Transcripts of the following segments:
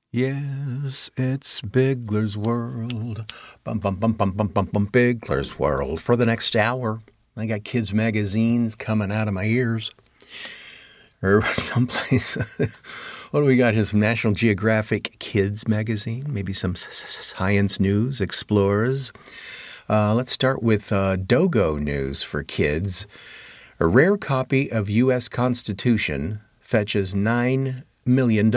Yes, it's Bigler's World. Bum, bum, bum, bum, bum, bum, bum, Bigler's World. For the next hour, I got kids' magazines coming out of my ears. Or someplace. What do we got here? Some National Geographic Kids magazine. Maybe some science news, explorers. Let's start with Dogo news for kids. A rare copy of U.S. Constitution fetches $9 million.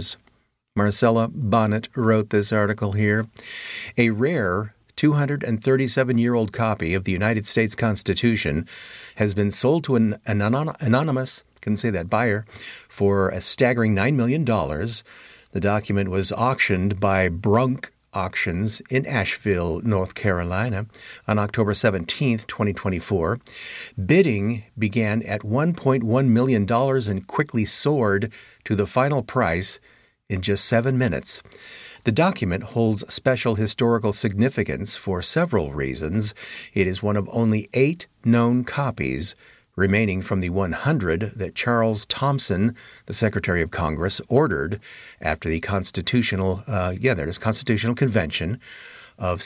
Marcella Bonnet wrote this article here. A rare 237-year-old copy of the United States Constitution has been sold to an anonymous, couldn't say that, buyer for a staggering $9 million. The document was auctioned by Brunk Auctions in Asheville, North Carolina, on October 17, 2024. Bidding began at $1.1 million and quickly soared to the final price in just 7 minutes. The document holds special historical significance for several reasons. It is one of only 8 known copies remaining from the 100 that Charles Thomson, the Secretary of Congress, ordered after the Constitutional Convention of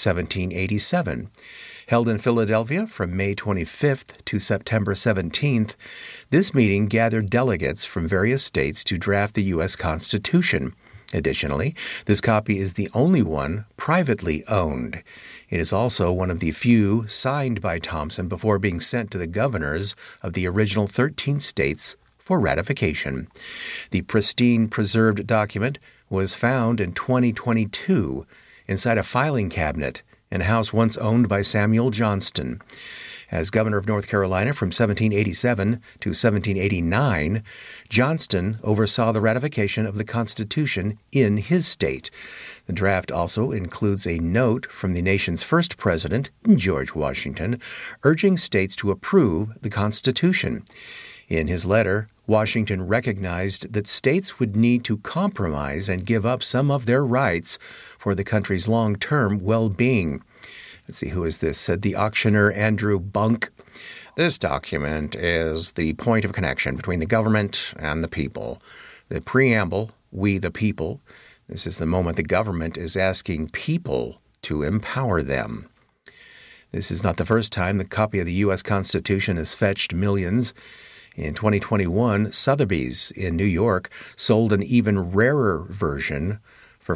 1787. Held in Philadelphia from May 25th to September 17th, this meeting gathered delegates from various states to draft the U.S. Constitution. Additionally, this copy is the only one privately owned. It is also one of the few signed by Thomson before being sent to the governors of the original 13 states for ratification. The pristine preserved document was found in 2022 inside a filing cabinet in a house once owned by Samuel Johnston. As governor of North Carolina from 1787 to 1789, Johnston oversaw the ratification of the Constitution in his state. The draft also includes a note from the nation's first president, George Washington, urging states to approve the Constitution. In his letter, Washington recognized that states would need to compromise and give up some of their rights for the country's long-term well-being. Let's see, who is this? Said the auctioneer Andrew Bunk. This document is the point of connection between the government and the people. The preamble, we the people, this is the moment the government is asking people to empower them. This is not the first time the copy of the U.S. Constitution has fetched millions. In 2021, Sotheby's in New York sold an even rarer version for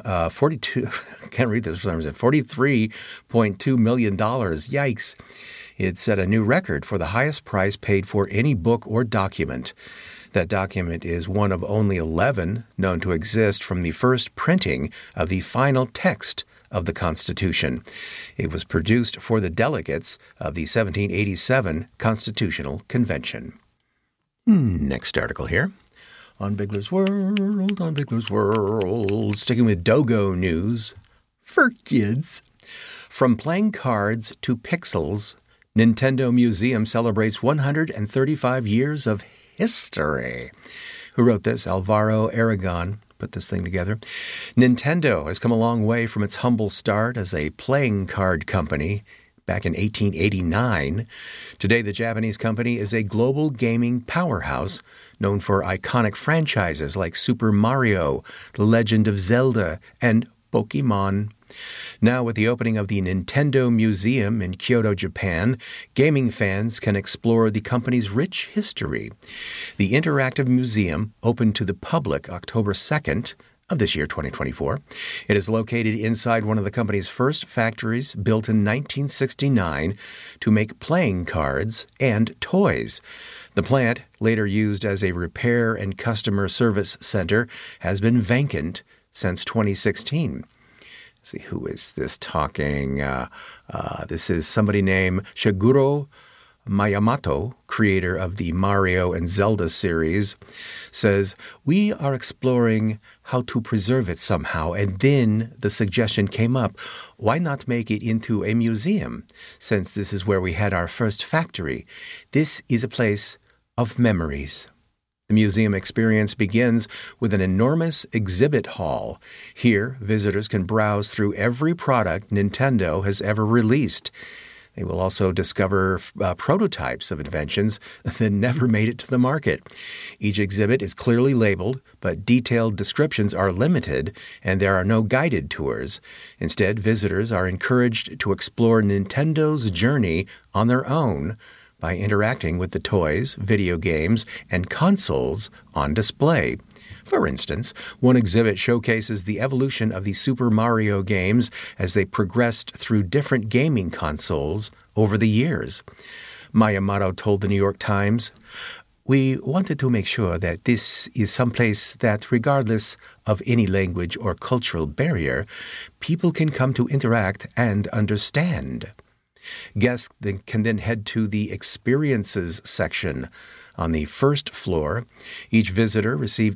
$43.2 million. Yikes. It set a new record for the highest price paid for any book or document. That document is one of only 11 known to exist from the first printing of the final text of the Constitution. It was produced for the delegates of the 1787 Constitutional Convention. Next article here. On Bigler's World, sticking with Dogo news for kids. From playing cards to pixels, Nintendo Museum celebrates 135 years of history. Who wrote this? Alvaro Aragon put this thing together. Nintendo has come a long way from its humble start as a playing card company back in 1889. Today, the Japanese company is a global gaming powerhouse known for iconic franchises like Super Mario, The Legend of Zelda, and Pokémon. Now, with the opening of the Nintendo Museum in Kyoto, Japan, gaming fans can explore the company's rich history. The interactive museum opened to the public October 2nd of this year, 2024. It is located inside one of the company's first factories, built in 1969 to make playing cards and toys. The plant, later used as a repair and customer service center, has been vacant since 2016. Let's see, who is this talking? This is somebody named Shigeru Miyamoto, creator of the Mario and Zelda series, says, "We are exploring how to preserve it somehow, and then the suggestion came up, why not make it into a museum, since this is where we had our first factory? This is a place of memories." The museum experience begins with an enormous exhibit hall. Here, visitors can browse through every product Nintendo has ever released. They will also discover prototypes of inventions that never made it to the market. Each exhibit is clearly labeled, but detailed descriptions are limited, and there are no guided tours. Instead, visitors are encouraged to explore Nintendo's journey on their own by interacting with the toys, video games, and consoles on display. For instance, one exhibit showcases the evolution of the Super Mario games as they progressed through different gaming consoles over the years. Miyamoto told the New York Times, "We wanted to make sure that this is someplace that, regardless of any language or cultural barrier, people can come to interact and understand." Guests can then head to the Experiences section. On the first floor, each visitor receives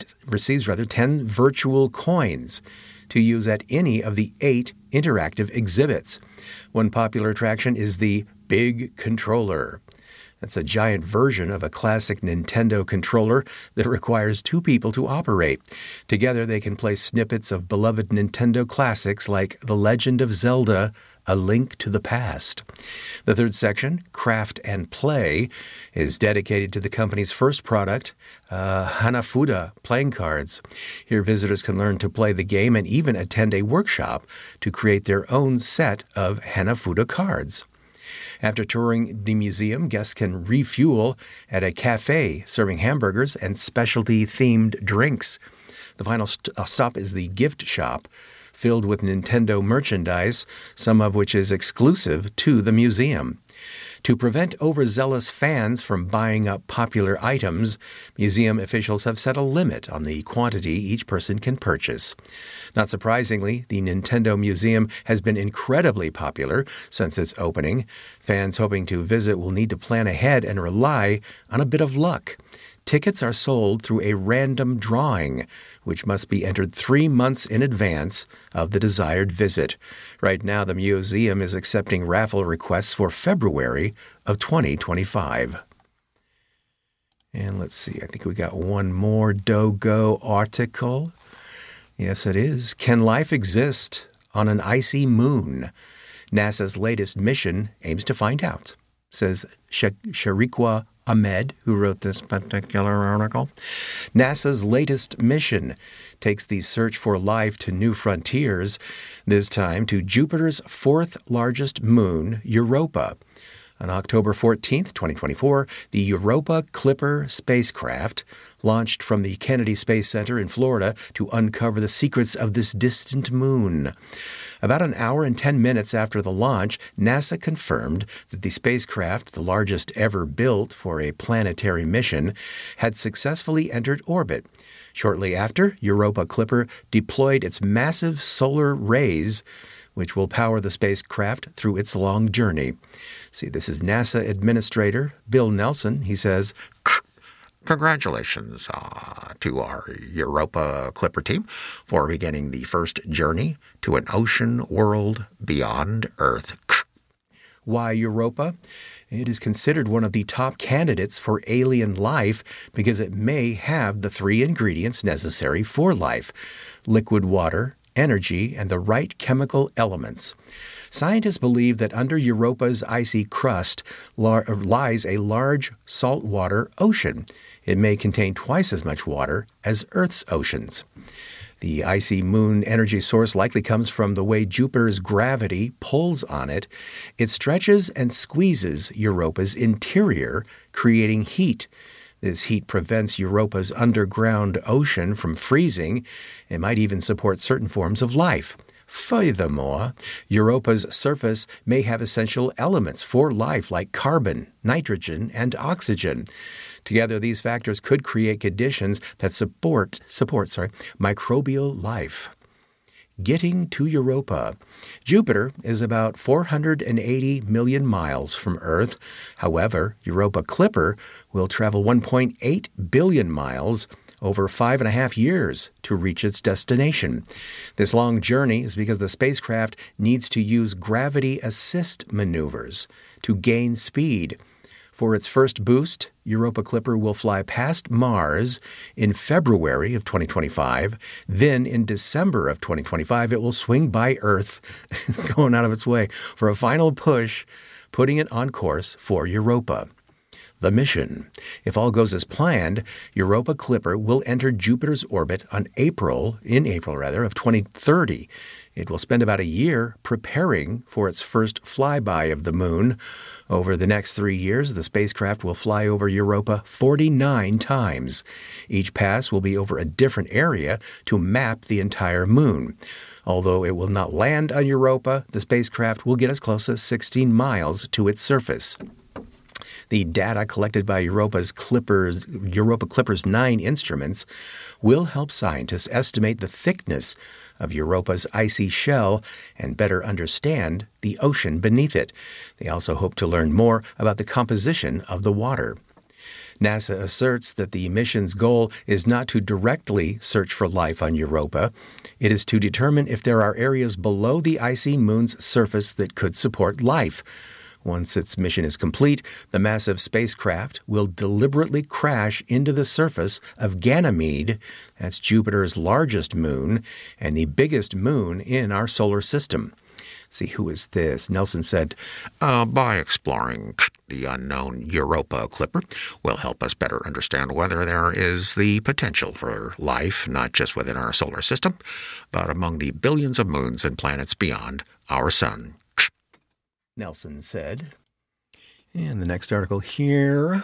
10 virtual coins to use at any of the 8 interactive exhibits. One popular attraction is the Big Controller. That's a giant version of a classic Nintendo controller that requires 2 people to operate. Together, they can play snippets of beloved Nintendo classics like The Legend of Zelda: A Link to the Past. The third section, Craft and Play, is dedicated to the company's first product, Hanafuda playing cards. Here, visitors can learn to play the game and even attend a workshop to create their own set of Hanafuda cards. After touring the museum, guests can refuel at a cafe serving hamburgers and specialty-themed drinks. The final stop is the gift shop, filled with Nintendo merchandise, some of which is exclusive to the museum. To prevent overzealous fans from buying up popular items, museum officials have set a limit on the quantity each person can purchase. Not surprisingly, the Nintendo Museum has been incredibly popular since its opening. Fans hoping to visit will need to plan ahead and rely on a bit of luck. Tickets are sold through a random drawing, which must be entered 3 months in advance of the desired visit. Right now, the museum is accepting raffle requests for February of 2025. And let's see, I think we got one more Dogo article. Yes, it is. Can life exist on an icy moon? NASA's latest mission aims to find out, says Shariqua Ahmed, who wrote this particular article. NASA's latest mission takes the search for life to new frontiers, this time to Jupiter's 4th largest moon, Europa. On October 14th, 2024, the Europa Clipper spacecraft launched from the Kennedy Space Center in Florida to uncover the secrets of this distant moon. About an hour and 10 minutes after the launch, NASA confirmed that the spacecraft, the largest ever built for a planetary mission, had successfully entered orbit. Shortly after, Europa Clipper deployed its massive solar rays, which will power the spacecraft through its long journey. See, this is NASA Administrator Bill Nelson. He says, "Congratulations to our Europa Clipper team for beginning the first journey to an ocean world beyond Earth." Why Europa? It is considered one of the top candidates for alien life because it may have the 3 ingredients necessary for life: liquid water, energy, and the right chemical elements. Scientists believe that under Europa's icy crust lies a large saltwater ocean. It may contain twice as much water as Earth's oceans. The icy moon energy source likely comes from the way Jupiter's gravity pulls on it. It stretches and squeezes Europa's interior, creating heat. This heat prevents Europa's underground ocean from freezing. It might even support certain forms of life. Furthermore, Europa's surface may have essential elements for life like carbon, nitrogen, and oxygen. Together, these factors could create conditions that support microbial life. Getting to Europa. Jupiter is about 480 million miles from Earth. However, Europa Clipper will travel 1.8 billion miles over 5.5 years to reach its destination. This long journey is because the spacecraft needs to use gravity assist maneuvers to gain speed. For its first boost, Europa Clipper will fly past Mars in February of 2025. Then in December of 2025, it will swing by Earth, going out of its way, for a final push, putting it on course for Europa. The mission. If all goes as planned, Europa Clipper will enter Jupiter's orbit in April of 2030. It will spend about a year preparing for its first flyby of the moon. Over the next 3 years, the spacecraft will fly over Europa 49 times. Each pass will be over a different area to map the entire moon. Although it will not land on Europa, the spacecraft will get as close as 16 miles to its surface. The data collected by Europa Clipper's 9 instruments will help scientists estimate the thickness of Europa's icy shell and better understand the ocean beneath it. They also hope to learn more about the composition of the water. NASA asserts that the mission's goal is not to directly search for life on Europa. It is to determine if there are areas below the icy moon's surface that could support life. Once its mission is complete, the massive spacecraft will deliberately crash into the surface of Ganymede, that's Jupiter's largest moon, and the biggest moon in our solar system. See, who is this? Nelson said, By exploring the unknown Europa Clipper will help us better understand whether there is the potential for life, not just within our solar system, but among the billions of moons and planets beyond our sun. Nelson said. And the next article here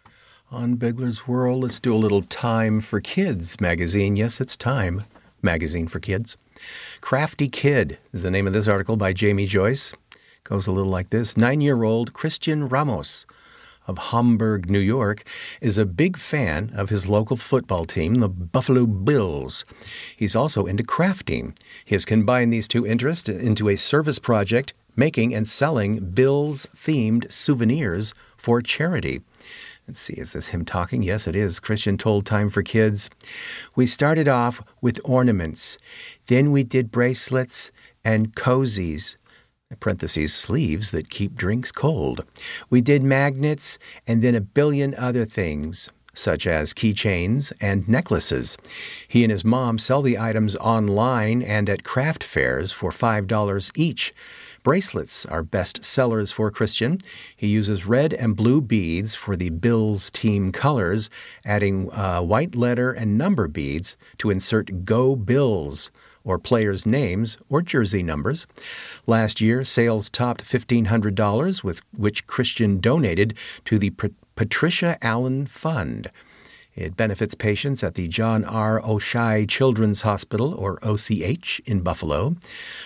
on Bigler's World, let's do a little Time for Kids magazine. Yes, it's Time magazine for kids. Crafty Kid is the name of this article by Jamie Joyce. Goes a little like this. 9-year-old Christian Ramos of Hamburg, New York, is a big fan of his local football team, the Buffalo Bills. He's also into crafting. He has combined these two interests into a service project making and selling Bills-themed souvenirs for charity. Let's see, is this him talking? Yes, it is. Christian told Time for Kids, "We started off with ornaments. Then we did bracelets and cozies, parentheses, sleeves that keep drinks cold. We did magnets and then a billion other things, such as keychains and necklaces. He and his mom sell the items online and at craft fairs for $5 each. Bracelets are best sellers for Christian. He uses red and blue beads for the Bills team colors, adding white letter and number beads to insert Go Bills, or players' names or jersey numbers. Last year, sales topped $1,500, with which Christian donated to the Patricia Allen Fund. It benefits patients at the John R. Oshai Children's Hospital, or OCH, in Buffalo.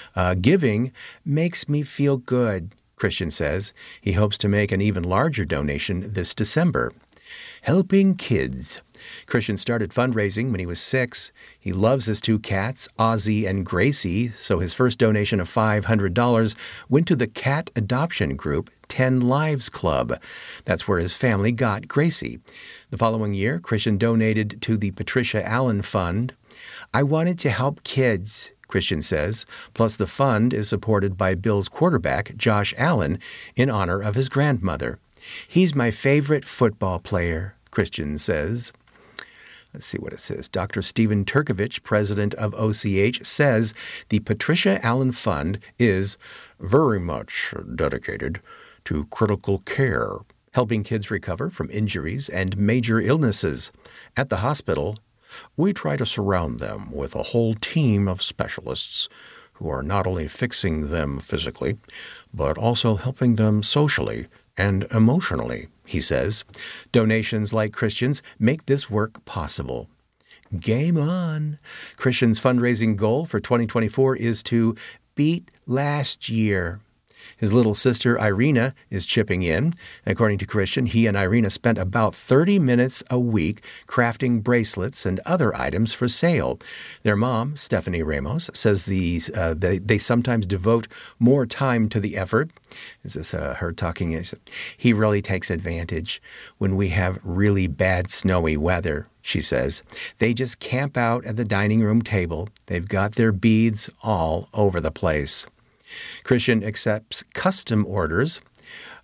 Giving makes me feel good, Christian says. He hopes to make an even larger donation this December. Helping kids. Christian started fundraising when he was 6. He loves his 2 cats, Ozzy and Gracie, so his first donation of $500 went to the cat adoption group 10 Lives Club. That's where his family got Gracie. The following year, Christian donated to the Patricia Allen Fund. I wanted to help kids, Christian says. Plus, the fund is supported by Bills quarterback Josh Allen in honor of his grandmother. He's my favorite football player, Christian says. Let's see what it says. Dr. Stephen Turkovich, president of OCH, says the Patricia Allen Fund is very much dedicated to critical care, helping kids recover from injuries and major illnesses. At the hospital, we try to surround them with a whole team of specialists who are not only fixing them physically, but also helping them socially and emotionally, he says. Donations like Christian's make this work possible. Game on! Christian's fundraising goal for 2024 is to beat last year. His little sister, Irina, is chipping in. According to Christian, he and Irina spent about 30 minutes a week crafting bracelets and other items for sale. Their mom, Stephanie Ramos, says they sometimes devote more time to the effort. Is this her talking? He really takes advantage when we have really bad snowy weather, she says. They just camp out at the dining room table. They've got their beads all over the place. Christian accepts custom orders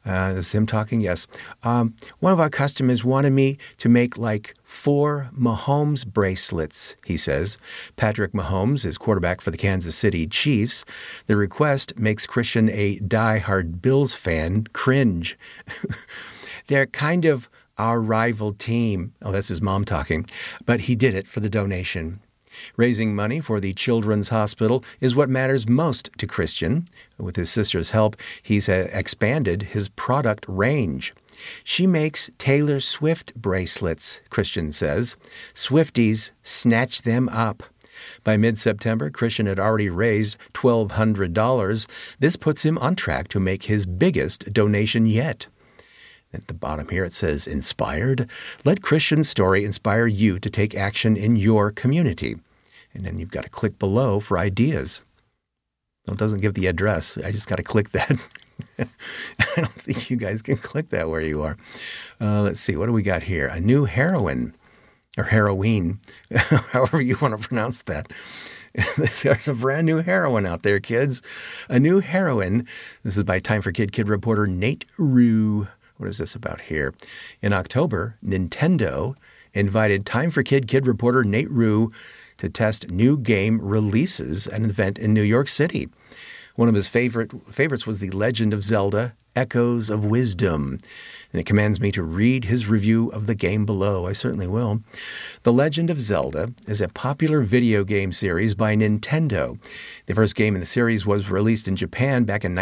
This is him talking, yes. One of our customers wanted me to make like 4 Mahomes bracelets, he says. Patrick Mahomes is quarterback for the Kansas City Chiefs. The request makes Christian, a die-hard Bills fan, cringe. They're kind of our rival team. Oh, that's his mom talking. But he did it for the donation. Raising money for the Children's Hospital is what matters most to Christian. With his sister's help, he's expanded his product range. She makes Taylor Swift bracelets, Christian says. Swifties snatch them up. By mid-September, Christian had already raised $1,200. This puts him on track to make his biggest donation yet. At the bottom here it says, inspired. Let Christian's story inspire you to take action in your community. And then you've got to click below for ideas. Well, it doesn't give the address. I just got to click that. I don't think you guys can click that where you are. Let's see. What do we got here? A new heroine, or heroine, however you want to pronounce that. There's a brand new heroine out there, kids. A new heroine. This is by Time for Kid reporter Nate Rue. What is this about here? In October, Nintendo invited Time for Kid reporter Nate Rue to test new game releases at an event in New York City. One of his favorites was The Legend of Zelda: Echoes of Wisdom. And it commands me to read his review of the game below. I certainly will. The Legend of Zelda is a popular video game series by Nintendo. The first game in the series was released in Japan back in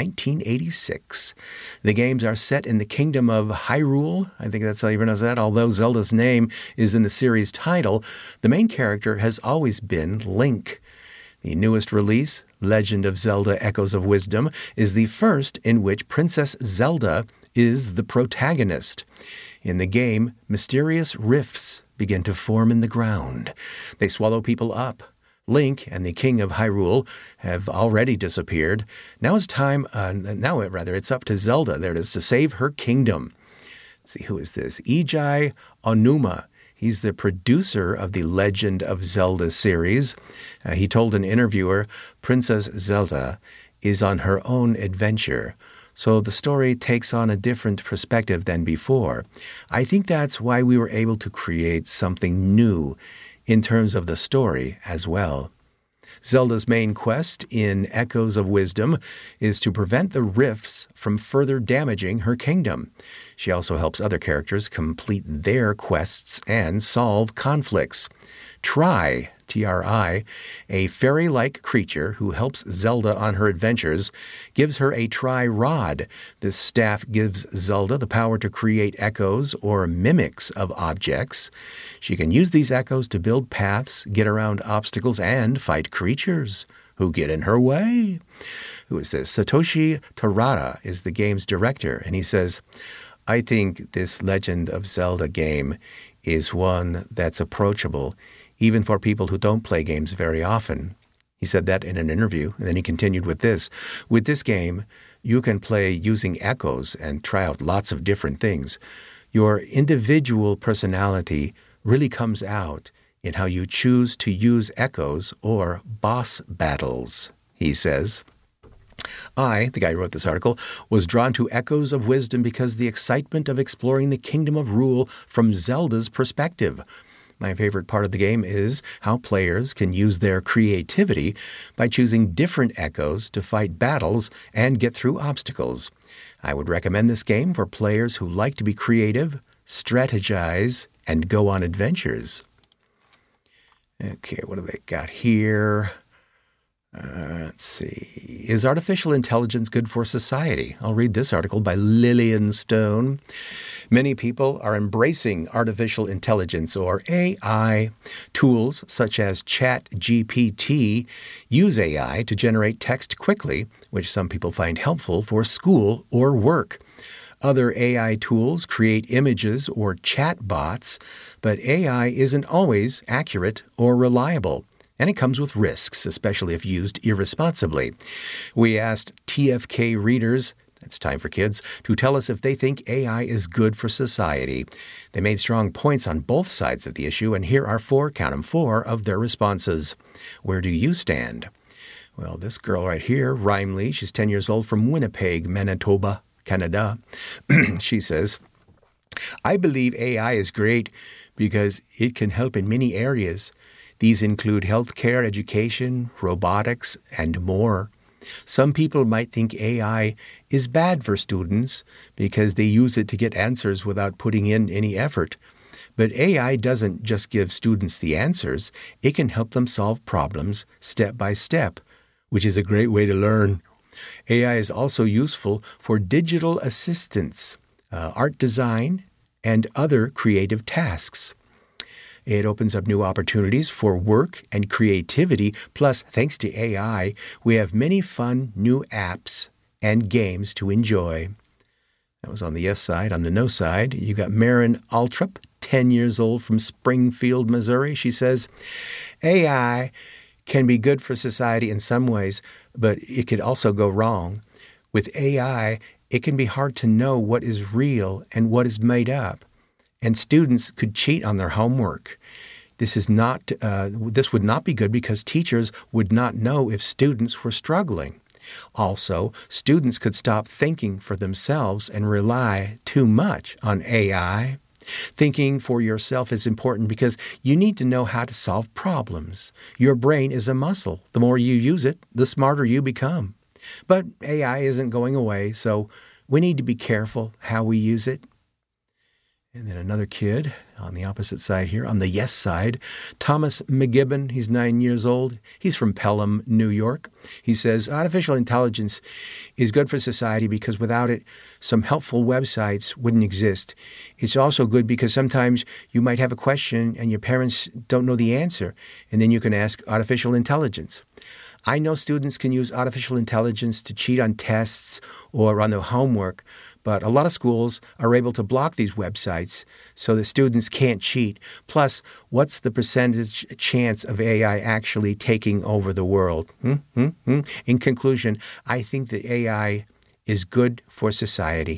1986. The games are set in the Kingdom of Hyrule. I think that's how you pronounce that. Although Zelda's name is in the series title, the main character has always been Link. The newest release, Legend of Zelda: Echoes of Wisdom, is the first in which Princess Zelda is the protagonist. In the game, mysterious rifts begin to form in the ground. They swallow people up. Link and the King of Hyrule have already disappeared. Now it's up to Zelda. There it is, to save her kingdom. Let's see, who is this? Eiji Onuma. He's the producer of the Legend of Zelda series. He told an interviewer, Princess Zelda is on her own adventure, so the story takes on a different perspective than before. I think that's why we were able to create something new in terms of the story as well. Zelda's main quest in Echoes of Wisdom is to prevent the rifts from further damaging her kingdom. She also helps other characters complete their quests and solve conflicts. Tri, T-R-I, a fairy-like creature who helps Zelda on her adventures, gives her a tri-rod. This staff gives Zelda the power to create echoes or mimics of objects. She can use these echoes to build paths, get around obstacles, and fight creatures who get in her way. Who is this? Satoshi Terada is the game's director, and he says, I think this Legend of Zelda game is one that's approachable, even for people who don't play games very often. He said that in an interview, and then he continued with this. With this game, you can play using echoes and try out lots of different things. Your individual personality really comes out in how you choose to use echoes or boss battles, he says. I, the guy who wrote this article, was drawn to Echoes of Wisdom because the excitement of exploring the Kingdom of Hyrule from Zelda's perspective. My favorite part of the game is how players can use their creativity by choosing different echoes to fight battles and get through obstacles. I would recommend this game for players who like to be creative, strategize, and go on adventures. Okay, what do they got here? Let's see. Is artificial intelligence good for society? I'll read this article by Lillian Stone. Many people are embracing artificial intelligence, or AI. Tools such as ChatGPT use AI to generate text quickly, which some people find helpful for school or work. Other AI tools create images or chat bots, but AI isn't always accurate or reliable. And it comes with risks, especially if used irresponsibly. We asked TFK readers, that's Time for Kids, to tell us if they think AI is good for society. They made strong points on both sides of the issue, and here are count them, four of their responses. Where do you stand? Well, this girl right here, Rhymely, she's 10 years old, from Winnipeg, Manitoba, Canada. She says, I believe AI is great because it can help in many areas. These include healthcare, education, robotics, and more. Some people might think AI is bad for students because they use it to get answers without putting in any effort. But AI doesn't just give students the answers. It can help them solve problems step by step, which is a great way to learn. AI is also useful for digital assistance, art design, and other creative tasks. It opens up new opportunities for work and creativity. Plus, thanks to AI, we have many fun new apps and games to enjoy. That was on the yes side. On the no side, you got Marin Altrup, 10 years old from Springfield, Missouri. She says, AI can be good for society in some ways, but it could also go wrong. With AI, it can be hard to know what is real and what is made up. And students could cheat on their homework. This would not be good because teachers would not know if students were struggling. Also, students could stop thinking for themselves and rely too much on AI. Thinking for yourself is important because you need to know how to solve problems. Your brain is a muscle. The more you use it, the smarter you become. But AI isn't going away, so we need to be careful how we use it. And then another kid on the opposite side here, on the yes side, Thomas McGibbon. He's 9 years old. He's from Pelham, New York. He says, artificial intelligence is good for society because without it, some helpful websites wouldn't exist. It's also good because sometimes you might have a question and your parents don't know the answer, and then you can ask artificial intelligence. I know students can use artificial intelligence to cheat on tests or on their homework, but a lot of schools are able to block these websites so that students can't cheat. Plus, what's the percentage chance of AI actually taking over the world? In conclusion, I think that AI is good for society.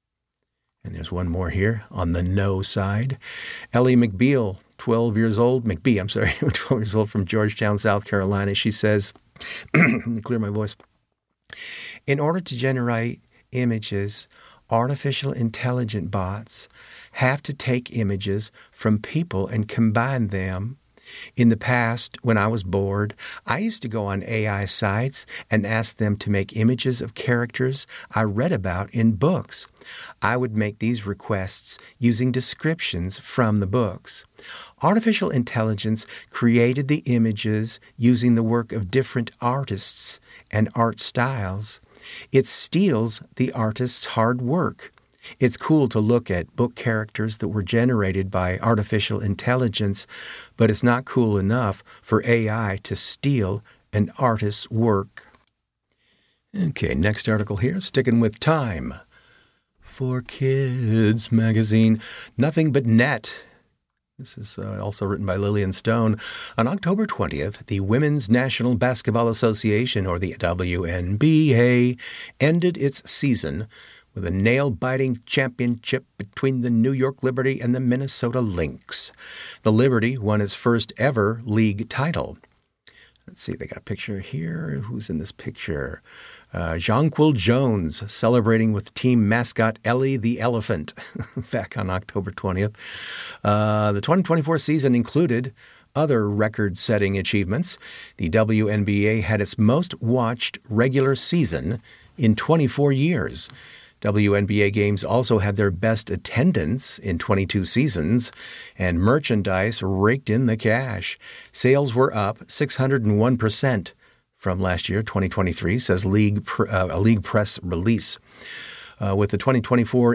And there's one more here on the no side. Ellie McBee, 12 years old from Georgetown, South Carolina. She says, let me clear my voice. In order to generate images, artificial intelligent bots have to take images from people and combine them. In the past, when I was bored, I used to go on AI sites and ask them to make images of characters I read about in books. I would make these requests using descriptions from the books. Artificial intelligence created the images using the work of different artists and art styles. It steals the artist's hard work. It's cool to look at book characters that were generated by artificial intelligence, but it's not cool enough for AI to steal an artist's work. Okay, next article here, sticking with Time. For Kids magazine, Nothing But Net. This is also written by Lillian Stone. On October 20th, the Women's National Basketball Association, or the WNBA, ended its season with a nail-biting championship between the New York Liberty and the Minnesota Lynx. The Liberty won its first ever league title. Let's see, they got a picture here. Who's in this picture? Jonquil Jones celebrating with team mascot Ellie the Elephant back on October 20th. The 2024 season included other record-setting achievements. The WNBA had its most watched regular season in 24 years. WNBA games also had their best attendance in 22 seasons, and merchandise raked in the cash. Sales were up 601% from last year, 2023, says a league press release. With the 2024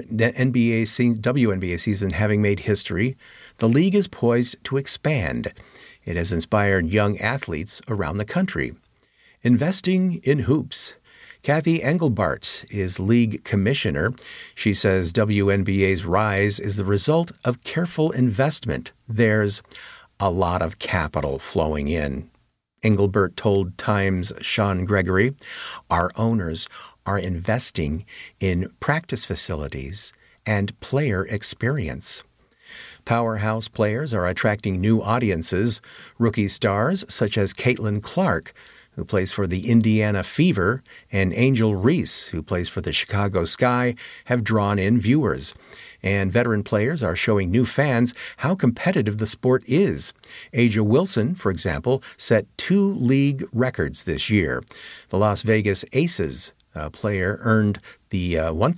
WNBA season having made history, the league is poised to expand. It has inspired young athletes around the country. Investing in hoops. Kathy Engelbart is league commissioner. She says WNBA's rise is the result of careful investment. There's a lot of capital flowing in. Engelbart told Time's Sean Gregory, our owners are investing in practice facilities and player experience. Powerhouse players are attracting new audiences. Rookie stars such as Caitlin Clark, who plays for the Indiana Fever, and Angel Reese, who plays for the Chicago Sky, have drawn in viewers. And veteran players are showing new fans how competitive the sport is. Aja Wilson, for example, set 2 league records this year. The Las Vegas Aces player earned the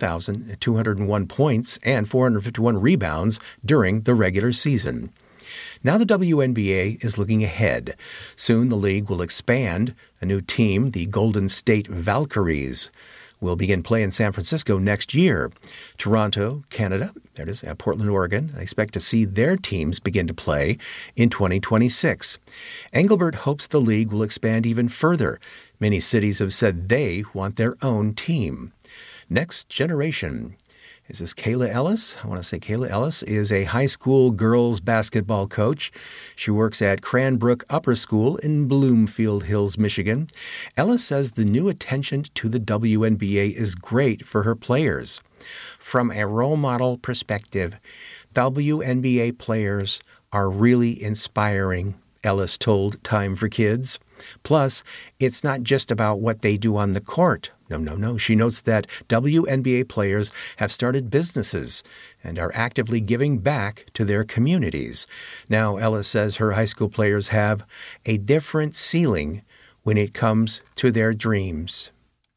1,201 points and 451 rebounds during the regular season. Now the WNBA is looking ahead. Soon the league will expand. A new team, the Golden State Valkyries, will begin play in San Francisco next year. Toronto, Canada, that is, Portland, Oregon, I expect to see their teams begin to play in 2026. Engelbert hopes the league will expand even further. Many cities have said they want their own team. Next generation. Is this Kayla Ellis? I want to say Kayla Ellis is a high school girls basketball coach. She works at Cranbrook Upper School in Bloomfield Hills, Michigan. Ellis says the new attention to the WNBA is great for her players. From a role model perspective, WNBA players are really inspiring, Ellis told Time for Kids. Plus, it's not just about what they do on the court. No. She notes that WNBA players have started businesses and are actively giving back to their communities. Now, Ellis says her high school players have a different ceiling when it comes to their dreams.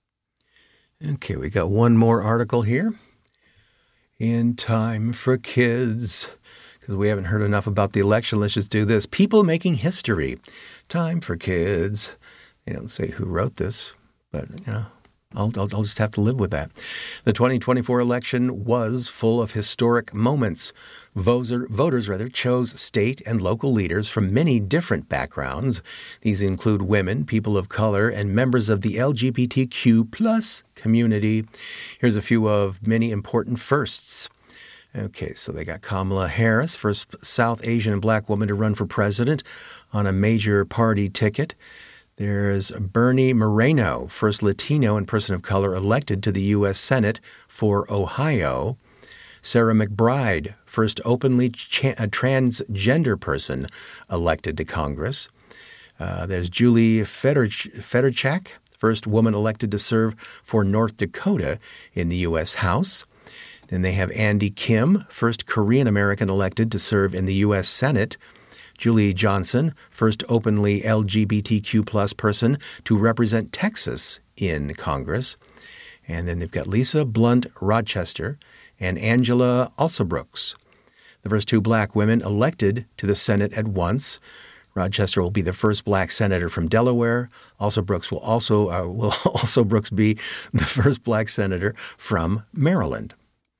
Okay, we got one more article here. In Time for Kids. Because we haven't heard enough about the election, let's just do this. People making history. Time for Kids. They don't say who wrote this, but, I'll just have to live with that. The 2024 election was full of historic moments. Voters chose state and local leaders from many different backgrounds. These include women, people of color, and members of the LGBTQ plus community. Here's a few of many important firsts. Okay, so they got Kamala Harris, first South Asian and black woman to run for president on a major party ticket. There's Bernie Moreno, first Latino and person of color elected to the U.S. Senate for Ohio. Sarah McBride, first openly transgender person elected to Congress. There's Julie Fedorchak, first woman elected to serve for North Dakota in the U.S. House. Then they have Andy Kim, first Korean-American elected to serve in the U.S. Senate. Julie Johnson, first openly LGBTQ plus person to represent Texas in Congress. And then they've got Lisa Blunt Rochester and Angela Alsobrooks, the first 2 black women elected to the Senate at once. Rochester will be the first black senator from Delaware. Alsobrooks will Alsobrooks be the first black senator from Maryland.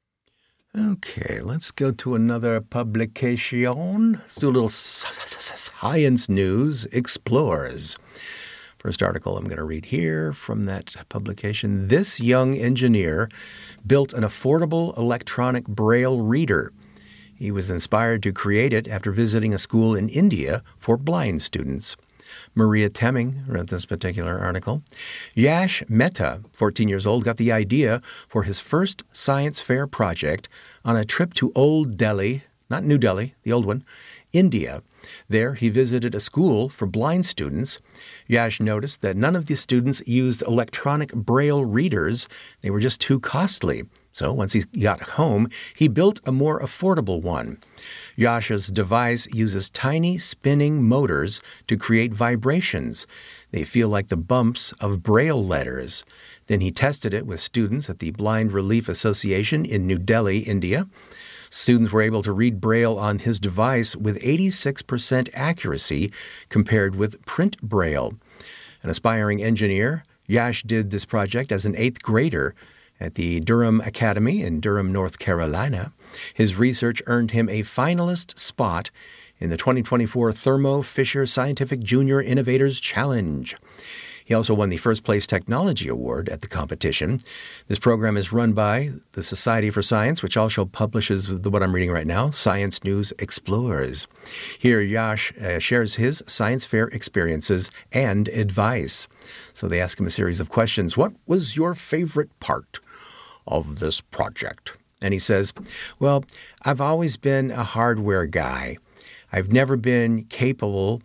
Okay, let's go to another publication. Let's do a little science news. Explores. First article I'm going to read here from that publication. This young engineer built an affordable electronic braille reader. He was inspired to create it after visiting a school in India for blind students. Maria Temming wrote this particular article. Yash Mehta, 14 years old, got the idea for his first science fair project on a trip to Old Delhi, not New Delhi, the old one, India. There, he visited a school for blind students. Yash noticed that none of the students used electronic braille readers. They were just too costly. So once he got home, he built a more affordable one. Yash's device uses tiny spinning motors to create vibrations. They feel like the bumps of braille letters. Then he tested it with students at the Blind Relief Association in New Delhi, India. Students were able to read braille on his device with 86% accuracy compared with print braille. An aspiring engineer, Yash did this project as an 8th grader at the Durham Academy in Durham, North Carolina. His research earned him a finalist spot in the 2024 Thermo Fisher Scientific Junior Innovators Challenge. He also won the First Place Technology Award at the competition. This program is run by the Society for Science, which also publishes what I'm reading right now, Science News Explores. Here, Yash shares his science fair experiences and advice. So they ask him a series of questions. What was your favorite part of this project? And he says, well, I've always been a hardware guy. I've never been capable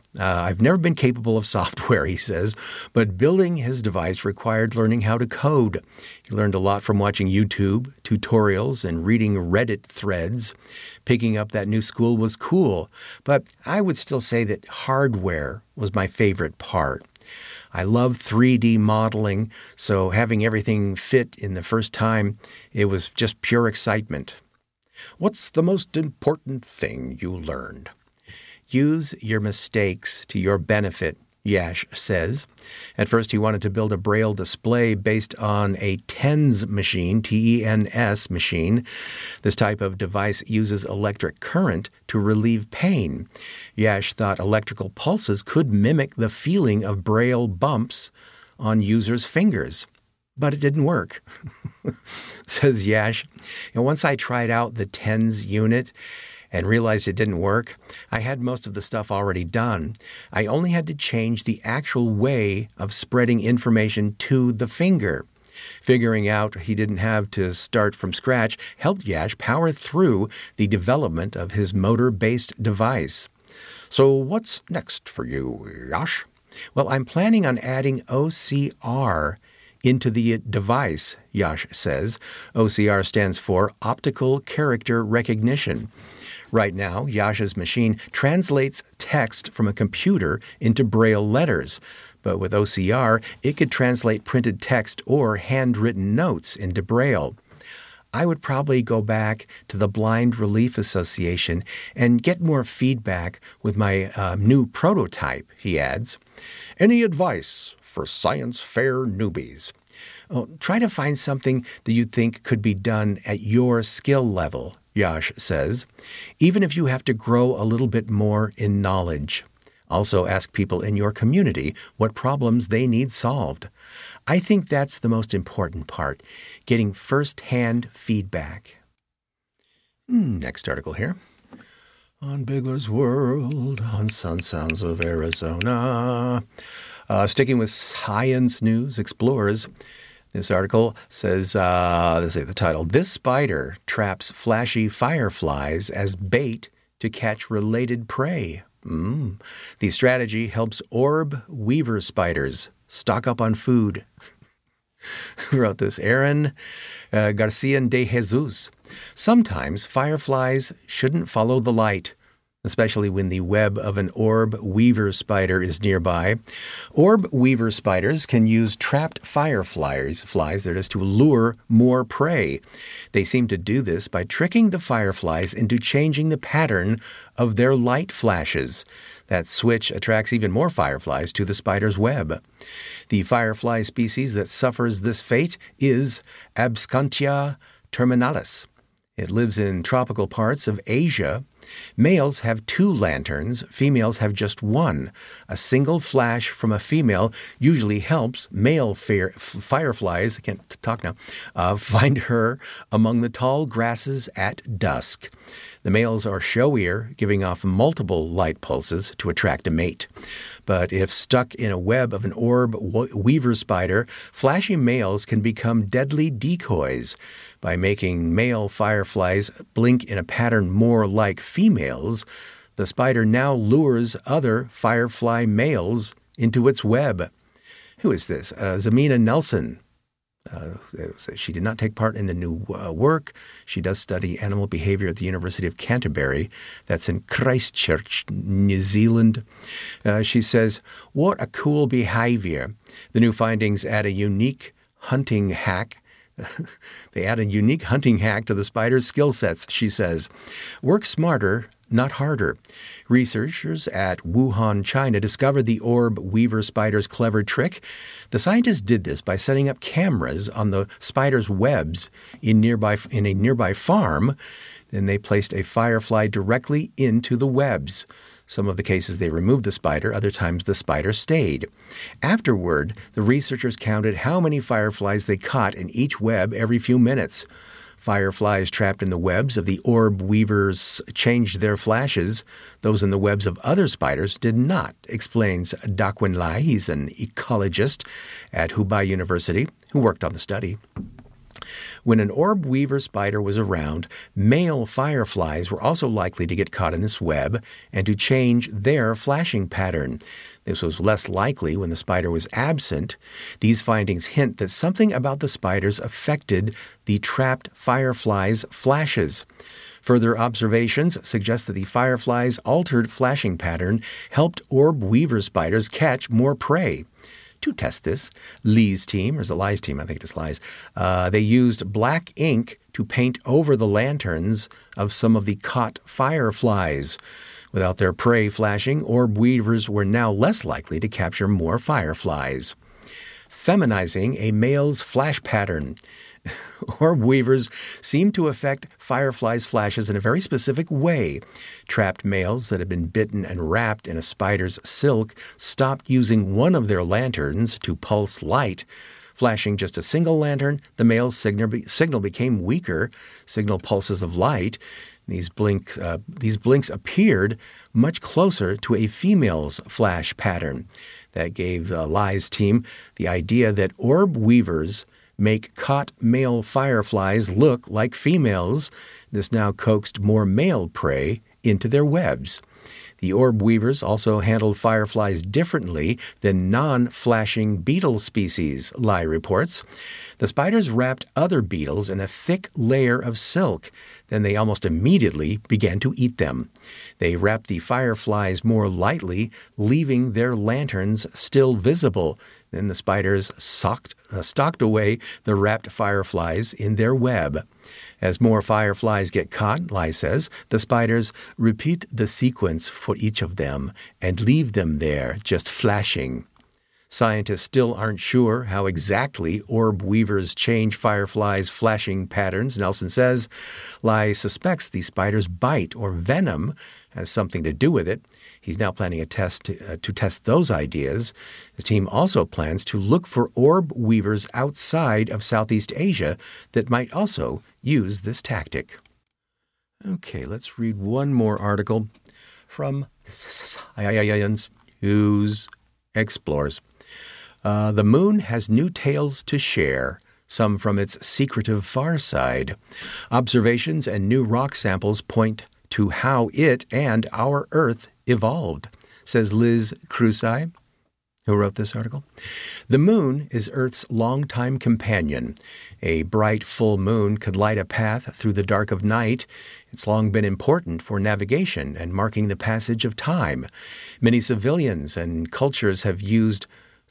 of software, he says, but building his device required learning how to code. He learned a lot from watching YouTube tutorials and reading Reddit threads. Picking up that new school was cool, but I would still say that hardware was my favorite part. I love 3D modeling, so having everything fit in the first time, it was just pure excitement. What's the most important thing you learned? Use your mistakes to your benefit, Yash says. At first, he wanted to build a Braille display based on a TENS machine, T-E-N-S machine. This type of device uses electric current to relieve pain. Yash thought electrical pulses could mimic the feeling of Braille bumps on users' fingers. But it didn't work, says Yash. And once I tried out the TENS unit and realized it didn't work, I had most of the stuff already done. I only had to change the actual way of spreading information to the finger. Figuring out he didn't have to start from scratch helped Yash power through the development of his motor-based device. So what's next for you, Yash? Well, I'm planning on adding OCR into the device, Yash says. OCR stands for Optical Character Recognition. Right now, Yash's machine translates text from a computer into Braille letters. But with OCR, it could translate printed text or handwritten notes into Braille. I would probably go back to the Blind Relief Association and get more feedback with my new prototype, he adds. Any advice for science fair newbies? Well, try to find something that you think could be done at your skill level, Yash says, even if you have to grow a little bit more in knowledge. Also ask people in your community what problems they need solved. I think that's the most important part, getting first-hand feedback. Next article here. On Bigler's World, on Sun Sounds of Arizona. Sticking with science news, explorers. This article says, let's say the title, This Spider Traps Flashy Fireflies as Bait to Catch Related Prey. The strategy helps orb weaver spiders stock up on food. Who wrote this? Aaron Garcia de Jesus. Sometimes fireflies shouldn't follow the light, especially when the web of an orb weaver spider is nearby. Orb weaver spiders can use trapped fireflies, that is, to lure more prey. They seem to do this by tricking the fireflies into changing the pattern of their light flashes. That switch attracts even more fireflies to the spider's web. The firefly species that suffers this fate is Abscontia terminalis. It lives in tropical parts of Asia. Males have 2 lanterns, females have just 1. A single flash from a female usually helps male fireflies, I can't talk now, find her among the tall grasses at dusk. The males are showier, giving off multiple light pulses to attract a mate. But if stuck in a web of an orb weaver spider, flashy males can become deadly decoys. By making male fireflies blink in a pattern more like females, the spider now lures other firefly males into its web. Who is this? Zamina Nelson. She did not take part in the new work. She does study animal behavior at the University of Canterbury. That's in Christchurch, New Zealand. She says, what a cool behavior. The new findings add a unique hunting hack. They add a unique hunting hack to the spider's skill sets, she says. Work smarter, not harder. Researchers at Wuhan, China, discovered the orb weaver spider's clever trick. The scientists did this by setting up cameras on the spider's webs in a nearby farm. Then they placed a firefly directly into the webs. Some of the cases they removed the spider, other times the spider stayed. Afterward, the researchers counted how many fireflies they caught in each web every few minutes. Fireflies trapped in the webs of the orb weavers changed their flashes. Those in the webs of other spiders did not, explains Daquin Lai. He's an ecologist at Hubei University who worked on the study. When an orb weaver spider was around, male fireflies were also likely to get caught in this web and to change their flashing pattern. This was less likely when the spider was absent. These findings hint that something about the spiders affected the trapped fireflies' flashes. Further observations suggest that the fireflies' altered flashing pattern helped orb weaver spiders catch more prey. To test this, Lee's team, or is it Lie's team? I think it is Lie's. They used black ink to paint over the lanterns of some of the caught fireflies. Without their prey flashing, orb weavers were now less likely to capture more fireflies. Feminizing a male's flash pattern. Orb weavers seem to affect fireflies' flashes in a very specific way. Trapped males that had been bitten and wrapped in a spider's silk stopped using one of their lanterns to pulse light. Flashing just a single lantern, the male's signal became weaker, signal pulses of light. These blinks appeared much closer to a female's flash pattern. That gave Lie's team the idea that orb weavers make caught male fireflies look like females. This now coaxed more male prey into their webs. The orb weavers also handled fireflies differently than non-flashing beetle species, Lie reports. The spiders wrapped other beetles in a thick layer of silk. Then they almost immediately began to eat them. They wrapped the fireflies more lightly, leaving their lanterns still visible. Then the spiders stalked away the wrapped fireflies in their web. As more fireflies get caught, Lie says, the spiders repeat the sequence for each of them and leave them there, just flashing. Scientists still aren't sure how exactly orb weavers change fireflies' flashing patterns, Nelson says. Lie suspects the spider's bite or venom has something to do with it. He's now planning a test to test those ideas. His team also plans to look for orb weavers outside of Southeast Asia that might also use this tactic. Okay, let's read one more article from Science News Explores. The moon has new tales to share, some from its secretive far side. Observations and new rock samples point to how it and our Earth evolved, says Liz Krusai, who wrote this article. The moon is Earth's longtime companion. A bright full moon could light a path through the dark of night. It's long been important for navigation and marking the passage of time. Many civilizations have used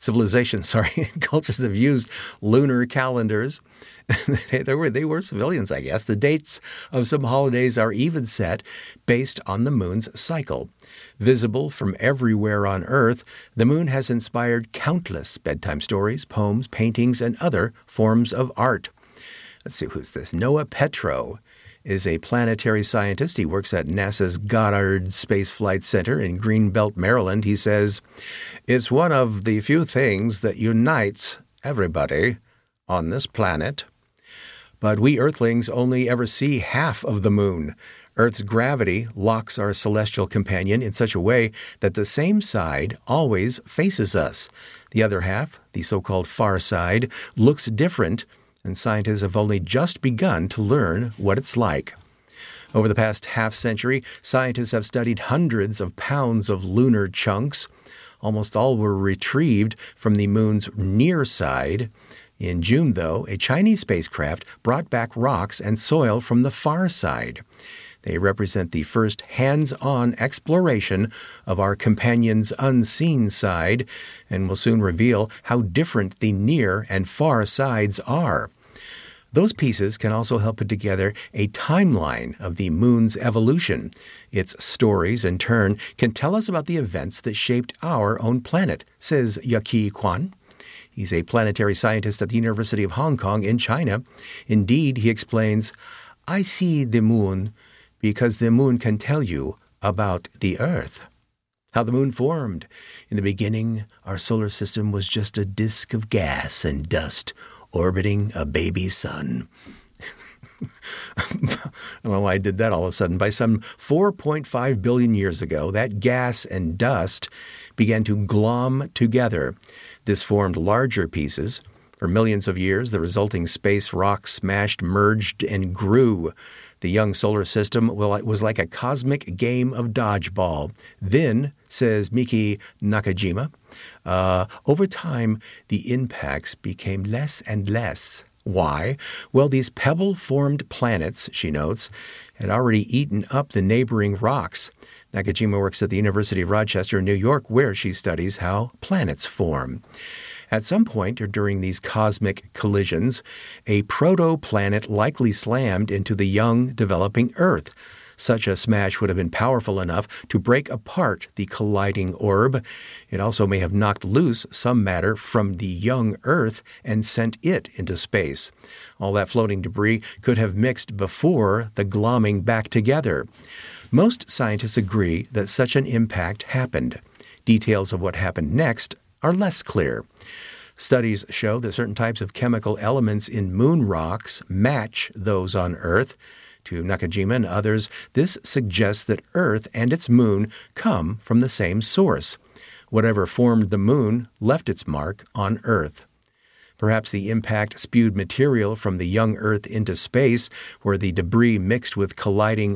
lunar calendars. They were civilians, I guess. The dates of some holidays are even set based on the moon's cycle. Visible from everywhere on Earth, the moon has inspired countless bedtime stories, poems, paintings, and other forms of art. Let's see, who's this? Noah Petro is a planetary scientist. He works at NASA's Goddard Space Flight Center in Greenbelt, Maryland. He says, "It's one of the few things that unites everybody on this planet. But we Earthlings only ever see half of the moon. Earth's gravity locks our celestial companion in such a way that the same side always faces us. The other half, the so-called far side, looks different, and scientists have only just begun to learn what it's like." Over the past half-century, scientists have studied hundreds of pounds of lunar chunks. Almost all were retrieved from the moon's near side. In June, though, a Chinese spacecraft brought back rocks and soil from the far side. They represent the first hands-on exploration of our companion's unseen side and will soon reveal how different the near and far sides are. Those pieces can also help put together a timeline of the moon's evolution. Its stories, in turn, can tell us about the events that shaped our own planet, says Yaqi Quan. He's a planetary scientist at the University of Hong Kong in China. Indeed, he explains, "I see the moon because the moon can tell you about the Earth." How the moon formed. In the beginning, our solar system was just a disk of gas and dust orbiting a baby sun. I don't know why I did that all of a sudden. By some 4.5 billion years ago, that gas and dust began to glom together. This formed larger pieces. For millions of years, the resulting space rock smashed, merged, and grew. The young solar system was like a cosmic game of dodgeball. Then, says Miki Nakajima, over time, the impacts became less and less. Why? Well, these pebble-formed planets, she notes, had already eaten up the neighboring rocks. Nakajima works at the University of Rochester in New York, where she studies how planets form. At some point during these cosmic collisions, a protoplanet likely slammed into the young, developing Earth. Such a smash would have been powerful enough to break apart the colliding orb. It also may have knocked loose some matter from the young Earth and sent it into space. All that floating debris could have mixed before the glomming back together. Most scientists agree that such an impact happened. Details of what happened next are less clear. Studies show that certain types of chemical elements in moon rocks match those on Earth. To Nakajima and others, this suggests that Earth and its moon come from the same source. Whatever formed the moon left its mark on Earth. Perhaps the impact spewed material from the young Earth into space, where the debris mixed with the colliding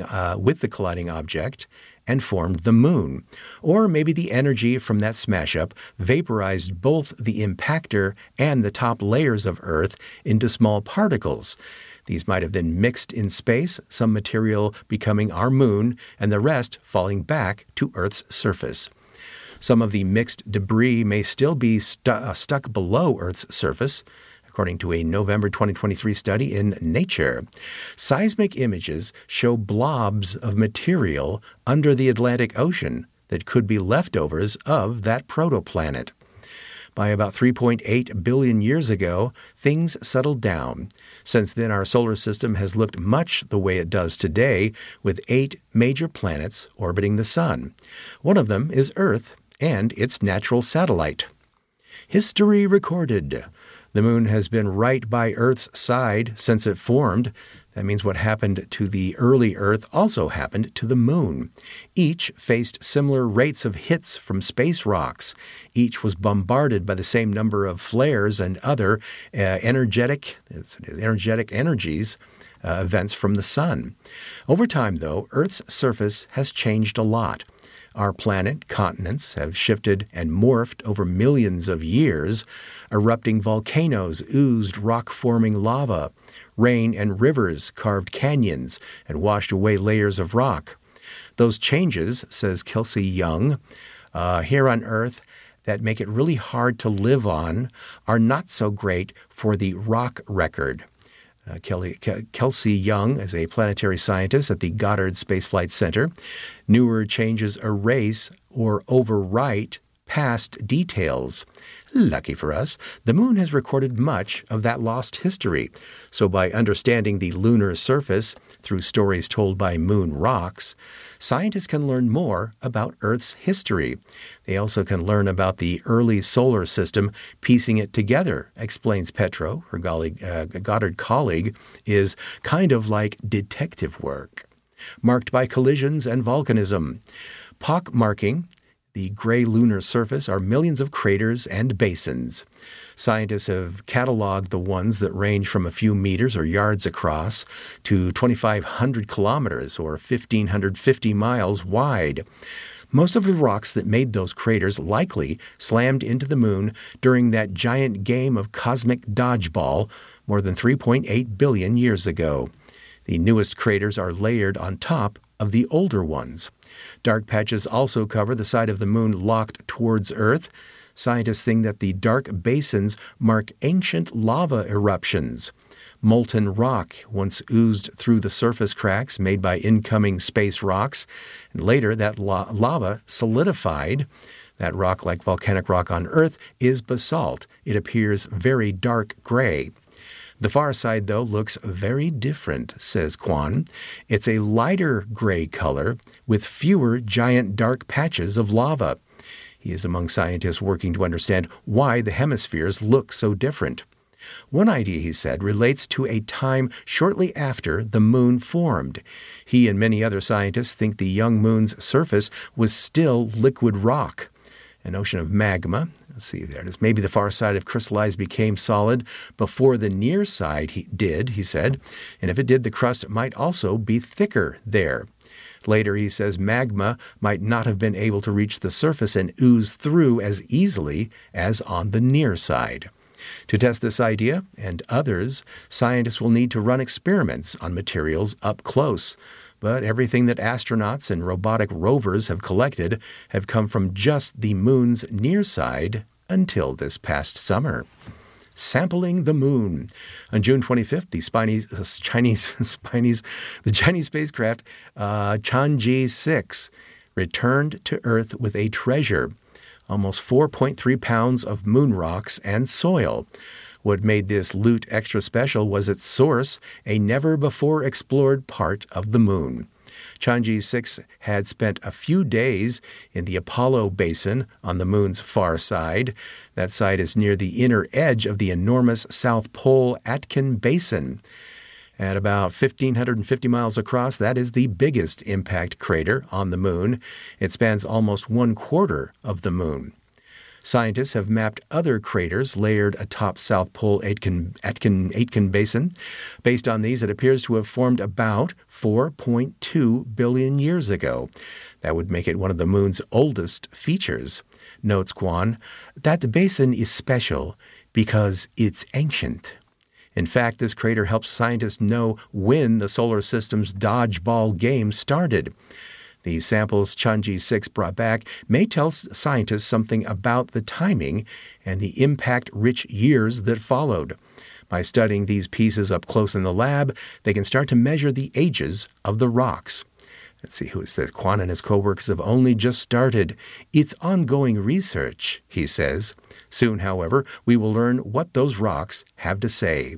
object and formed the moon. Or maybe the energy from that smash-up vaporized both the impactor and the top layers of Earth into small particles. These might have been mixed in space, some material becoming our moon, and the rest falling back to Earth's surface. Some of the mixed debris may still be stuck below Earth's surface, according to a November 2023 study in Nature. Seismic images show blobs of material under the Atlantic Ocean that could be leftovers of that protoplanet. By about 3.8 billion years ago, things settled down. Since then, our solar system has looked much the way it does today, with 8 major planets orbiting the Sun. One of them is Earth and its natural satellite. History recorded. The moon has been right by Earth's side since it formed. That means what happened to the early Earth also happened to the moon. Each faced similar rates of hits from space rocks. Each was bombarded by the same number of flares and other energetic energies, events from the sun. Over time, though, Earth's surface has changed a lot. Our planet, continents, have shifted and morphed over millions of years. Erupting volcanoes oozed rock-forming lava. Rain and rivers carved canyons and washed away layers of rock. Those changes, says Kelsey Young, here on Earth that make it really hard to live on are not so great for the rock record. Kelsey Young is a planetary scientist at the Goddard Space Flight Center. Newer changes erase or overwrite past details. Lucky for us, the moon has recorded much of that lost history. So by understanding the lunar surface through stories told by moon rocks, scientists can learn more about Earth's history. They also can learn about the early solar system, piecing it together, explains Petro, her Goddard colleague, is kind of like detective work. Marked by collisions and volcanism. Pockmarking the gray lunar surface are millions of craters and basins. Scientists have cataloged the ones that range from a few meters or yards across to 2,500 kilometers or 1,550 miles wide. Most of the rocks that made those craters likely slammed into the moon during that giant game of cosmic dodgeball more than 3.8 billion years ago. The newest craters are layered on top of the older ones. Dark patches also cover the side of the moon locked towards Earth. Scientists think that the dark basins mark ancient lava eruptions. Molten rock once oozed through the surface cracks made by incoming space rocks, and later that lava solidified. That rock, like volcanic rock on Earth, is basalt. It appears very dark gray. The far side, though, looks very different, says Kwan. It's a lighter gray color with fewer giant dark patches of lava. He is among scientists working to understand why the hemispheres look so different. One idea, he said, relates to a time shortly after the moon formed. He and many other scientists think the young moon's surface was still liquid rock. An ocean of magma, Let's see, there it is. Maybe the far side of crystallized became solid before the near side he said. And if it did, the crust might also be thicker there. Later, he says magma might not have been able to reach the surface and ooze through as easily as on the near side. To test this idea and others, scientists will need to run experiments on materials up close. But everything that astronauts and robotic rovers have collected have come from just the moon's near side until this past summer. Sampling the moon. On June 25th, the Chinese spacecraft Tianji-6 returned to Earth with a treasure, almost 4.3 pounds of moon rocks and soil. What made this loot extra special was its source, a never-before-explored part of the moon. Tianji-6 had spent a few days in the Apollo Basin on the moon's far side. That side is near the inner edge of the enormous South Pole Aitken Basin. At about 1,550 miles across, that is the biggest impact crater on the moon. It spans almost 1/4 of the moon. Scientists have mapped other craters layered atop South Pole Aitken Basin. Based on these, it appears to have formed about 4.2 billion years ago. That would make it one of the moon's oldest features. Notes Quan, that basin is special because it's ancient. In fact, this crater helps scientists know when the solar system's dodgeball game started. The samples Tianji-6 brought back may tell scientists something about the timing and the impact-rich years that followed. By studying these pieces up close in the lab, they can start to measure the ages of the rocks. Let's see, who is this? Quan and his co-workers have only just started. It's ongoing research, he says. Soon, however, we will learn what those rocks have to say.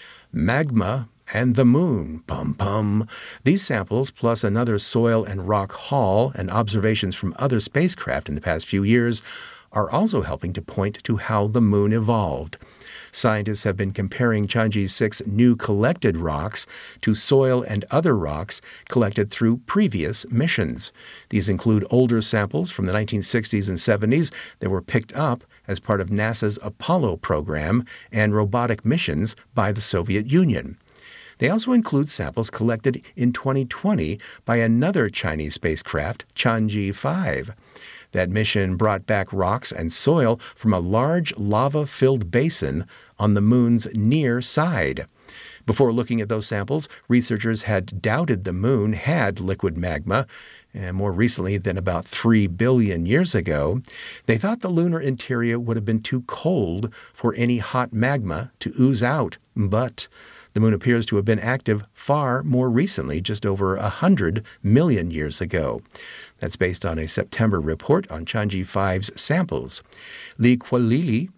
Magma and the moon, pum-pum. These samples, plus another soil and rock haul and observations from other spacecraft in the past few years, are also helping to point to how the moon evolved. Scientists have been comparing Tianji-6 new collected rocks to soil and other rocks collected through previous missions. These include older samples from the 1960s and 70s that were picked up as part of NASA's Apollo program and robotic missions by the Soviet Union. They also include samples collected in 2020 by another Chinese spacecraft, Tianji-5. That mission brought back rocks and soil from a large lava-filled basin on the moon's near side. Before looking at those samples, researchers had doubted the moon had liquid magma, and more recently than about 3 billion years ago. They thought the lunar interior would have been too cold for any hot magma to ooze out, but the moon appears to have been active far more recently, just over 100 million years ago. That's based on a September report on Tianji-5's samples. Li Kuili,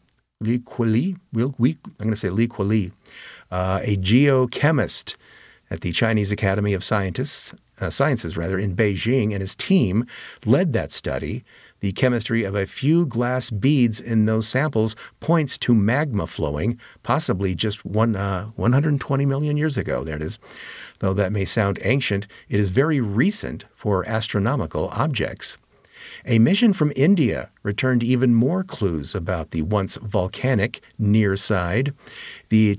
a geochemist at the Chinese Academy of Sciences in Beijing, and his team led that study. The chemistry of a few glass beads in those samples points to magma flowing, possibly just 120 million years ago. There it is. Though that may sound ancient, it is very recent for astronomical objects. A mission from India returned even more clues about the once volcanic near side. The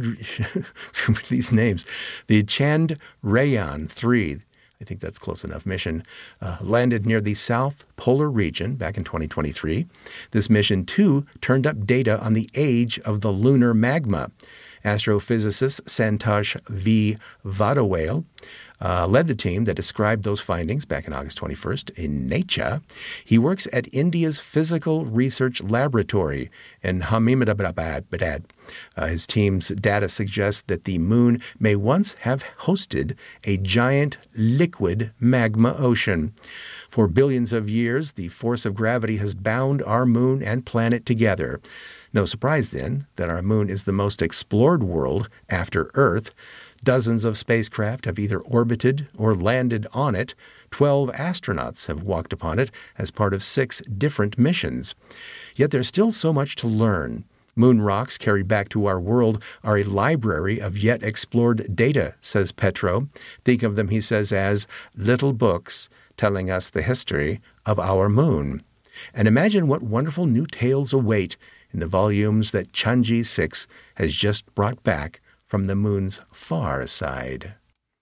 Chandrayaan-3, I think that's close enough, mission landed near the South Polar region back in 2023. This mission, too, turned up data on the age of the lunar magma. Astrophysicist Santosh V. Vadawale led the team that described those findings back in August 21st in Nature. He works at India's Physical Research Laboratory in Ahmedabad. His team's data suggests that the moon may once have hosted a giant liquid magma ocean. For billions of years, the force of gravity has bound our moon and planet together. No surprise, then, that our moon is the most explored world after Earth. Dozens of spacecraft have either orbited or landed on it. 12 astronauts have walked upon it as part of 6 different missions. Yet there's still so much to learn. Moon rocks carried back to our world are a library of yet explored data, says Petro. Think of them, he says, as little books telling us the history of our moon. and imagine what wonderful new tales await in the volumes that Changi 6 has just brought back from the moon's far side.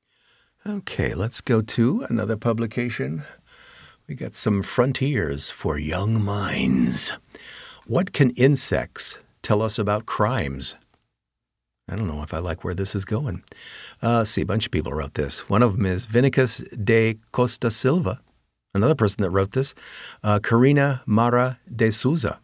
Okay, let's go to another publication. We got some frontiers for young minds. What can insects tell us about crimes? I don't know if I like where this is going. See, a bunch of people wrote this. One of them is Vinicus de Costa Silva. Another person that wrote this, Karina Mara de Souza.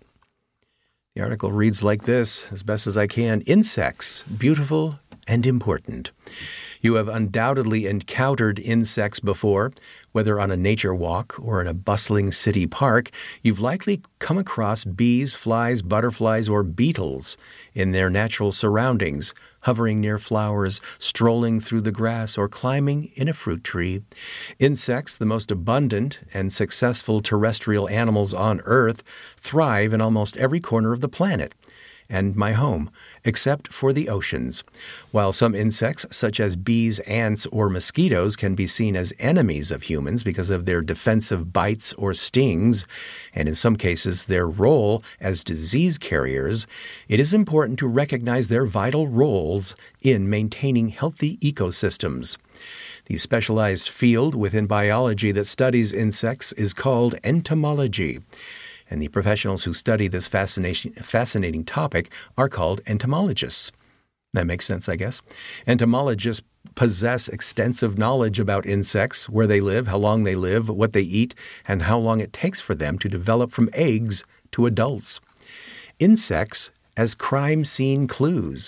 The article reads like this, as best as I can. Insects, beautiful and important. You have undoubtedly encountered insects before, whether on a nature walk or in a bustling city park. You've likely come across bees, flies, butterflies, or beetles in their natural surroundings, hovering near flowers, strolling through the grass, or climbing in a fruit tree. Insects, the most abundant and successful terrestrial animals on Earth, thrive in almost every corner of the planet and my home, except for the oceans. While some insects, such as bees, ants, or mosquitoes, can be seen as enemies of humans because of their defensive bites or stings, and in some cases their role as disease carriers, it is important to recognize their vital roles in maintaining healthy ecosystems. The specialized field within biology that studies insects is called entomology, and the professionals who study this fascinating topic are called entomologists. That makes sense, I guess. Entomologists possess extensive knowledge about insects, where they live, how long they live, what they eat, and how long it takes for them to develop from eggs to adults. Insects as crime scene clues.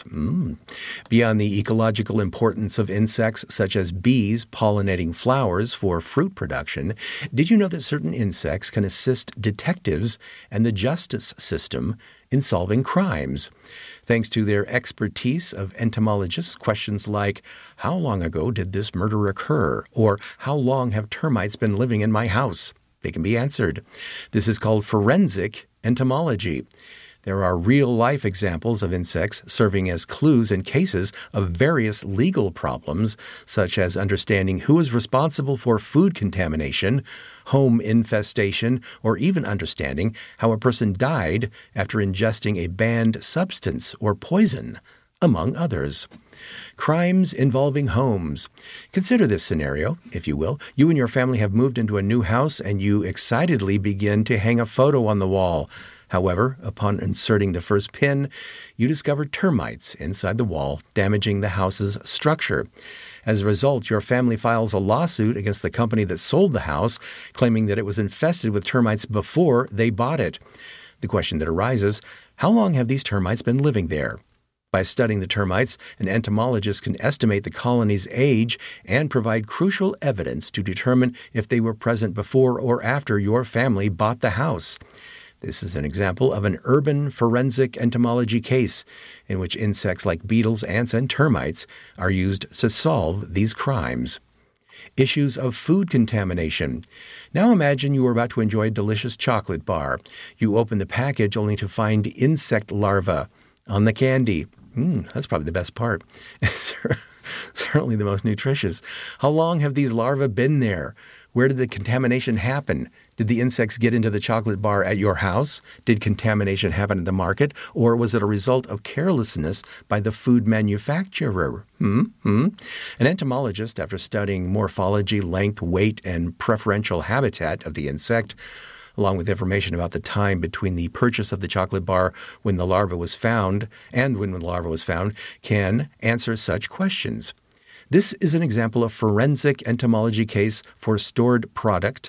Beyond the ecological importance of insects such as bees pollinating flowers for fruit production, did you know that certain insects can assist detectives and the justice system in solving crimes? Thanks to their expertise of entomologists, questions like, how long ago did this murder occur? Or how long have termites been living in my house? They can be answered. This is called forensic entomology. There are real-life examples of insects serving as clues in cases of various legal problems, such as understanding who is responsible for food contamination, home infestation, or even understanding how a person died after ingesting a banned substance or poison, among others. Crimes involving homes. Consider this scenario, if you will. You and your family have moved into a new house and you excitedly begin to hang a photo on the wall. However, upon inserting the first pin, you discover termites inside the wall, damaging the house's structure. As a result, your family files a lawsuit against the company that sold the house, claiming that it was infested with termites before they bought it. The question that arises, how long have these termites been living there? By studying the termites, an entomologist can estimate the colony's age and provide crucial evidence to determine if they were present before or after your family bought the house. This is an example of an urban forensic entomology case in which insects like beetles, ants, and termites are used to solve these crimes. Issues of food contamination. Now imagine you are about to enjoy a delicious chocolate bar. You open the package only to find insect larvae on the candy. That's probably the best part. Certainly the most nutritious. How long have these larvae been there? Where did the contamination happen? Did the insects get into the chocolate bar at your house? Did contamination happen at the market? Or was it a result of carelessness by the food manufacturer? An entomologist, after studying morphology, length, weight, and preferential habitat of the insect, along with information about the time between the purchase of the chocolate bar when the larva was found and when the larva was found, can answer such questions. This is an example of forensic entomology case for stored products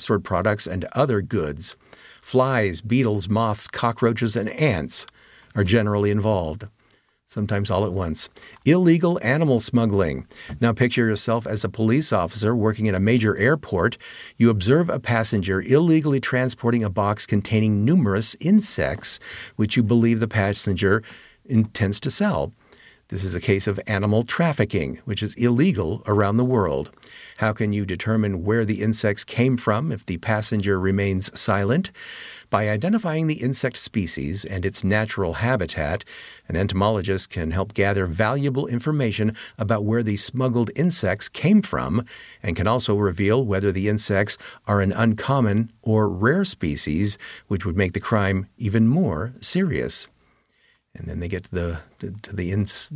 and other goods. Flies, beetles, moths, cockroaches, and ants are generally involved, sometimes all at once. Illegal animal smuggling. Now picture yourself as a police officer working in a major airport. You observe a passenger illegally transporting a box containing numerous insects, which you believe the passenger intends to sell. This is a case of animal trafficking, which is illegal around the world. How can you determine where the insects came from if the passenger remains silent? By identifying the insect species and its natural habitat, an entomologist can help gather valuable information about where the smuggled insects came from and can also reveal whether the insects are an uncommon or rare species, which would make the crime even more serious. And then they get to the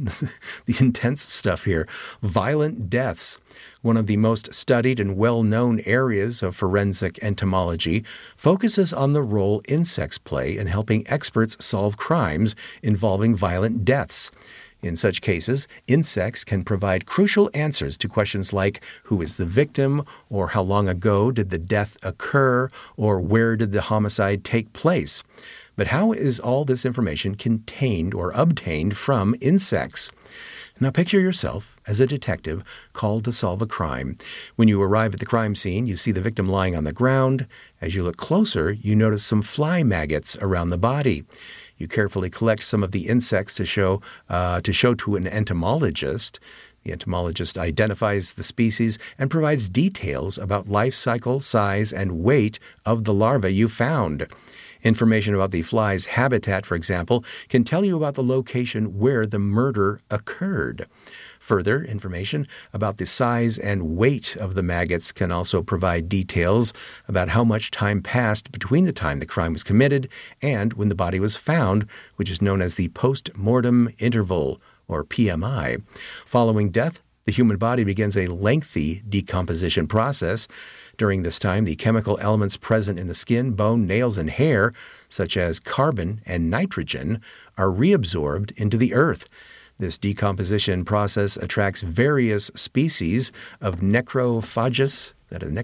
intense stuff here. Violent deaths. One of the most studied and well-known areas of forensic entomology focuses on the role insects play in helping experts solve crimes involving violent deaths. In such cases, insects can provide crucial answers to questions like who is the victim, or how long ago did the death occur, or where did the homicide take place. But how is all this information contained or obtained from insects? Now picture yourself as a detective called to solve a crime. When you arrive at the crime scene, you see the victim lying on the ground. As you look closer, you notice some fly maggots around the body. You carefully collect some of the insects to show to an entomologist. The entomologist identifies the species and provides details about life cycle, size, and weight of the larvae you found. Information about the fly's habitat, for example, can tell you about the location where the murder occurred. Further information about the size and weight of the maggots can also provide details about how much time passed between the time the crime was committed and when the body was found, which is known as the post-mortem interval, or PMI. Following death, the human body begins a lengthy decomposition process. During this time, the chemical elements present in the skin, bone, nails, and hair, such as carbon and nitrogen, are reabsorbed into the earth. This decomposition process attracts various species of necrophagous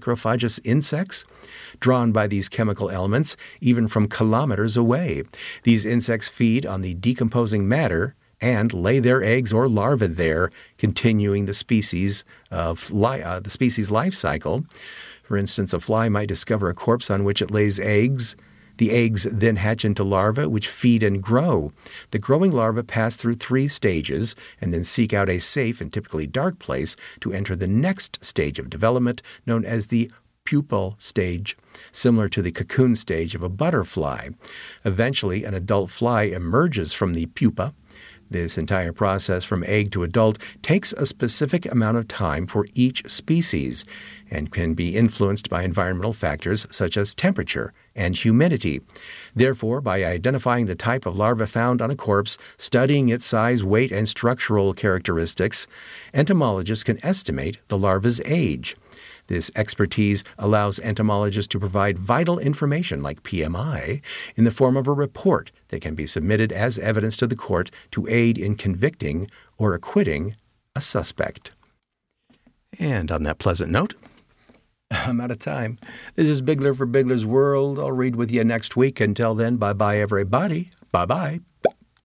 insects, drawn by these chemical elements, even from kilometers away. These insects feed on the decomposing matter and lay their eggs or larvae there, continuing the species' life cycle. For instance, a fly might discover a corpse on which it lays eggs. The eggs then hatch into larvae, which feed and grow. The growing larvae pass through 3 stages and then seek out a safe and typically dark place to enter the next stage of development, known as the pupal stage, similar to the cocoon stage of a butterfly. Eventually, an adult fly emerges from the pupa. This entire process from egg to adult takes a specific amount of time for each species and can be influenced by environmental factors such as temperature and humidity. Therefore, by identifying the type of larva found on a corpse, studying its size, weight, and structural characteristics, entomologists can estimate the larva's age. This expertise allows entomologists to provide vital information like PMI in the form of a report that can be submitted as evidence to the court to aid in convicting or acquitting a suspect. And on that pleasant note, I'm out of time. This is Bigler for Bigler's World. I'll read with you next week. Until then, bye-bye, everybody. Bye-bye.